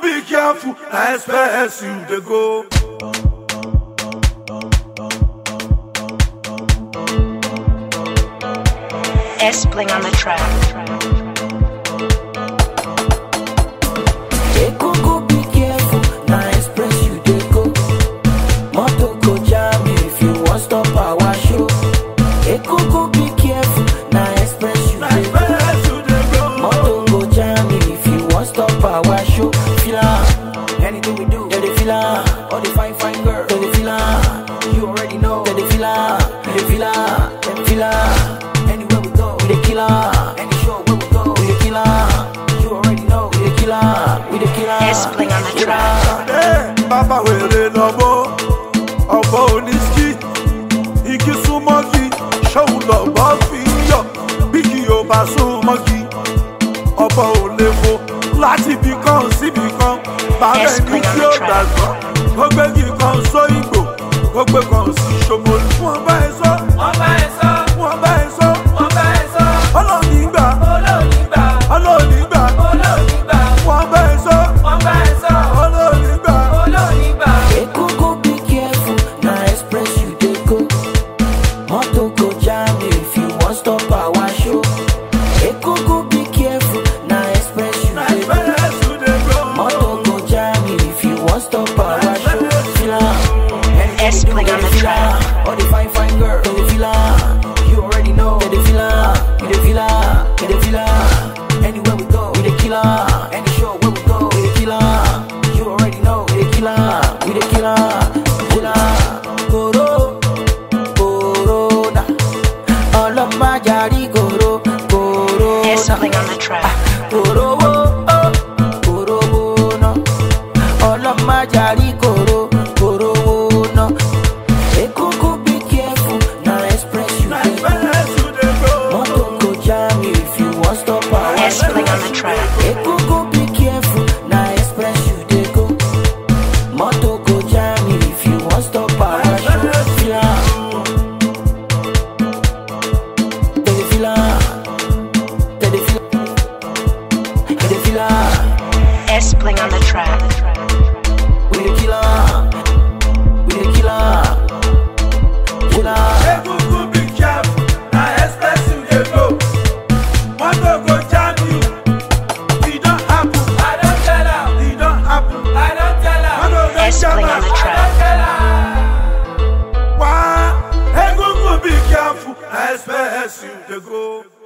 be careful, I expect you to go. S-Bling on the track. Be careful, now express you dey go. Moto go jam you if you want stop our show. Go be careful, now express you dey go. Moto go jam you if you want stop our show. Feel anything we do, they feel all the fine girl, they feel you already know, they feel they feel anywhere we go, we the killer. Any show where we go, we the killer. You already know, we the killer. We the killer. S-Bling on the track. Baba wèrè lọ́bọ̀ ọ̀bọ oníṣkì igi súnmọ́gì ṣóun lọ́bọ̀ fi ń yọ̀ bí kì yóò bá súnmọ́gì ọ̀bọ ò lè fò láti ibì kan síbì kan bàbá ẹni tí ó gbàgbọ́ ó gbégi kan sóyìnbó ó gbé kan sí Ṣómólú. Wọ́n bá ẹ sọ wọ́n bá ẹ sọ wọ́n bá ẹ sọ wọ́n bá ẹ sọ ọlọ́ọ̀ni gbà ọlọ́ọ̀ni gbà ọlọ́ọ̀ni gbà ọlọ́ọ̀ni gbà wọ́n bá ẹ sọ wọ́n bá ẹ sọ ọlọ́ọ̀ni gbà ọlọ́ọ̀ni gbà. Go be careful, now express you dey go. Moto go jam you if you want stop our show. Go be careful, now express you dey go. Moto go jam you if you want stop our show. S-Bling on the track. All the fine girl, they feel you already know, they feel you the feel you the feel anywhere we go, we the killer. Any show where we go, we the killer. You already know, we the killer. We the killer. Corona. All of my jari Corona. S-Bling on the track. Corona. All of my jari Corona. Go be careful, now express you dey go. Moto go jam you if you want stop our S-Bling on the track. Go be careful, now express you dey go. Moto go jam you if you want stop our show. They feel S-Bling on the track. we the killer, we the killer. Egungun be careful, na express you dey go. Moto go jam you, e don happen. I don tell am, e don happen. I don tell am. Moto go jam S-Bling on the am, I track. don tell am. Wá, egungun be careful, na express you dey go.